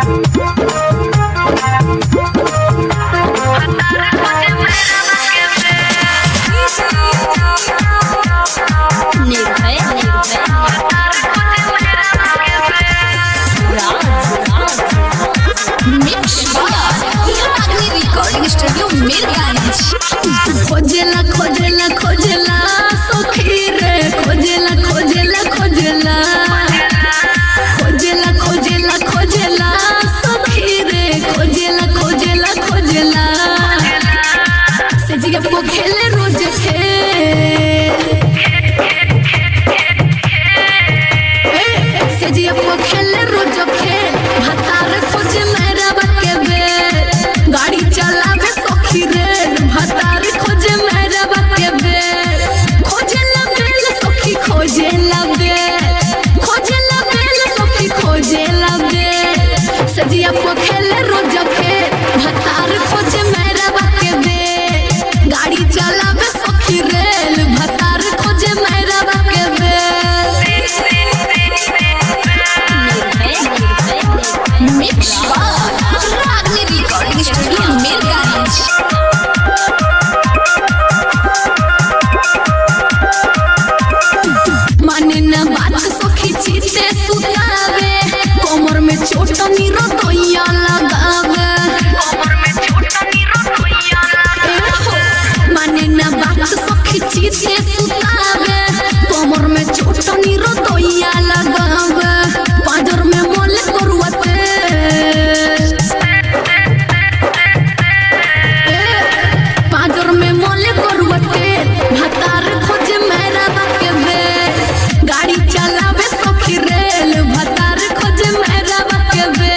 खोजेला खोजेला खोजेला सखी रे खोजेला खोजेला खोजेला खोजेला खोजेला खोजेला सखी रे खोजेला खोजेला खोजेला से जगह वो खेले रोज से जगह वो खेले रोज भतार खोजे मेरा बके बे गाड़ी चलावे सखी रे भतार खोजे मेरा बके बे खोजे लबेल सखी खोजे लबे खोजे लबेल सखी खोजे लबे सजिया को खेले रोज भतार खोजे मेरा बके बे गाड़ी चलावे सखी रे भतार खोजे मेरा बके बे मिक्स रागनी रिकॉर्डिंग स्टूडियो मीरगंज। माने न बात सखी चीते सुतावे कोमर में चोट नीरो तोया लगावे माने न बात सखी चीते सुतावे कोमर में चोट नीरो तोया लगावे पाजर में मोले करुवते पाजर में मोले करुवते भतार खोजे मेरा बके बे गाड़ी चलावे सखी रेल भतार खोजे मेरा बके बे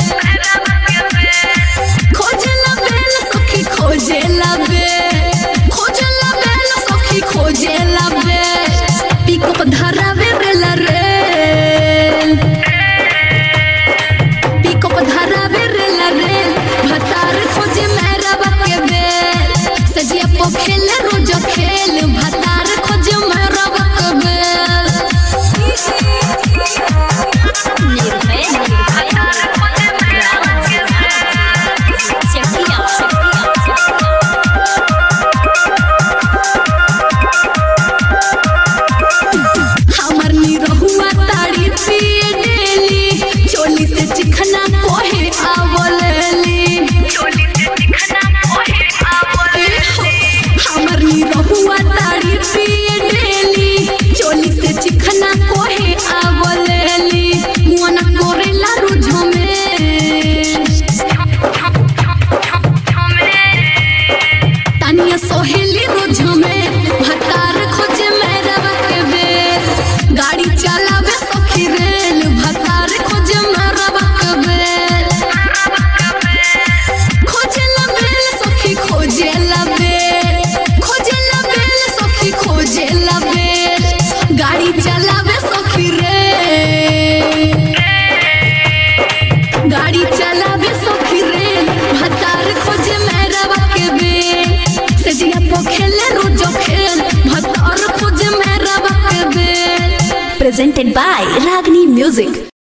खोजे लबेल सखी खोजे लबे खोजे लबेल सखी खोजे लबे पिकअप धरावे रेल रे पिकअप धरावे रेल रे भतार खोजे मेरा बके बे सजिया को खेले रोज खेल भतार खोजे मेरा बके बे हमर निरहुआ ताड़ी पिए डेली चोली से चिखना कोहे आवलेली हमर निरहुआ ताड़ी पिए डेली चोली से चिखना कोहे आवलेली मन कोरेला रोजो में तानिया सोहेली रोजो में भतार खोजे मेरा बके बे गाड़ी चलावे सखी रेल भतार खोजे मेरा बके बे खोजे लबेल सखी खोजे लबे खोजे लबेल सखी खोजे लबे गाड़ी चलावे सखी रे गाड़ी चलावे सखी रे भतार खोजे मेरा बके बे सजिया को खेले रोज खेल भतार खोजे मेरा बके बे Presented by Ragini Music।